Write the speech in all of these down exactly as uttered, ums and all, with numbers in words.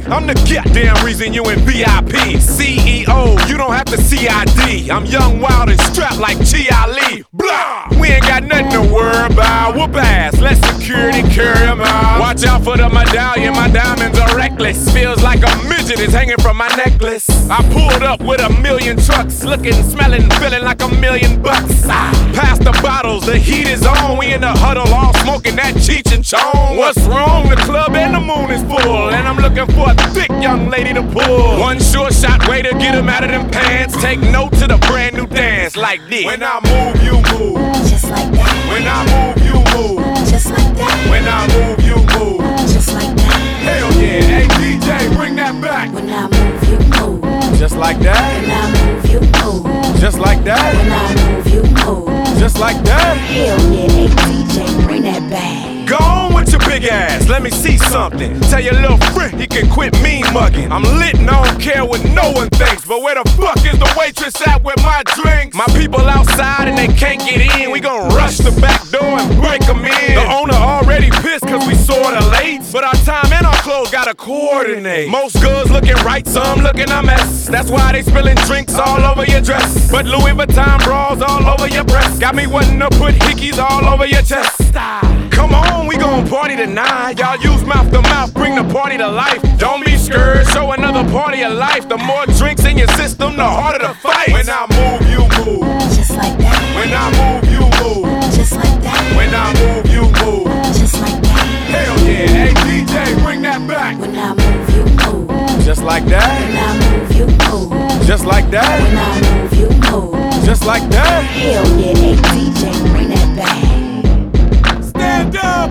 I'm the goddamn reason you in V I P. C E O, you don't have to C I D. I'm young, wild, and strapped like Chia Lee. Blah! We ain't got nothing to worry about. Whoop ass, let security carry him out. Watch out for the medallion, my diamonds are reckless. Feels like a midget is hanging from my necklace. I pulled up with a million trucks, looking, smelling, feeling like a million bucks. Ah, pass the bottles, the heat is on. We in the huddle, all smoking that Cheech and Chong. What's wrong? The club and the moon is full, and I'm looking for a thick young lady to pull. One short shot way to get him out of them pants. Take note to the brand new dance like this. When I move, you move. Just like that. When I move, you move. Just like that. When I move, you move. Just like that. Hell yeah, hey D J, bring that back. When I move, you move. Just like that. When I move, you move. Just like that. When I move, you move. Just like that. Hell yeah, hey D J, bring that back. Go on with your big ass, let me see something. Tell your little friend he can quit mean mugging. I'm lit and I don't care what no one thinks, but where the fuck is the waitress at with my drinks? My people outside and they can't get in. We gon' rush the back door and break them in. The owner already pissed cause we sorta late, but our time and our clothes gotta coordinate. Most girls looking right, some looking a mess. That's why they spilling drinks all over your dress. But Louis Vuitton bras all over your breast. Got me wanting to put hickeys all over your chest. Come on, we gon' party tonight. Y'all use mouth to mouth, bring the party to life. Don't be scared, show another party of life. The more drinks in your system, the harder the fight. When I move, you move. Just like that. When I move, you move. Just like that. When I move, you move. Just like that. Hell yeah, hey D J, bring that back. When I move, you move. Just like that. When I move, you move. Just like that. When I move, you move. Just like that. Hell yeah, hey D J, bring that back. Stand up!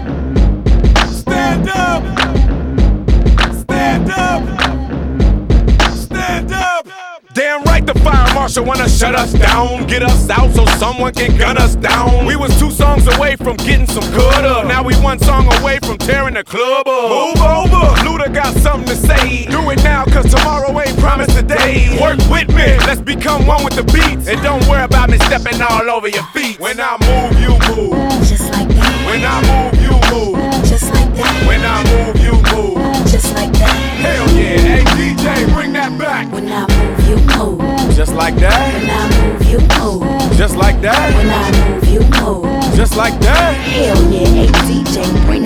Stand up! Stand up! Stand up! Damn right the fire marshal wanna shut us down, get us out so someone can gun us down. We was two songs away from getting some good up. Now we one song away from tearing the club up. Move over! Luda got something to say. Do it now cause tomorrow ain't promised today. Work with me, let's become one with the beats. And don't worry about me stepping all over your feet. When I move, you move. Just like that. When I move, you move. Just like that. When I move, you move. Just like that. Hell yeah, hey D J, bring that back. When I move, you move. Just like that. When I move, you move. Just like that. When I move, you move. Just like that. Hell yeah, hey D J, bring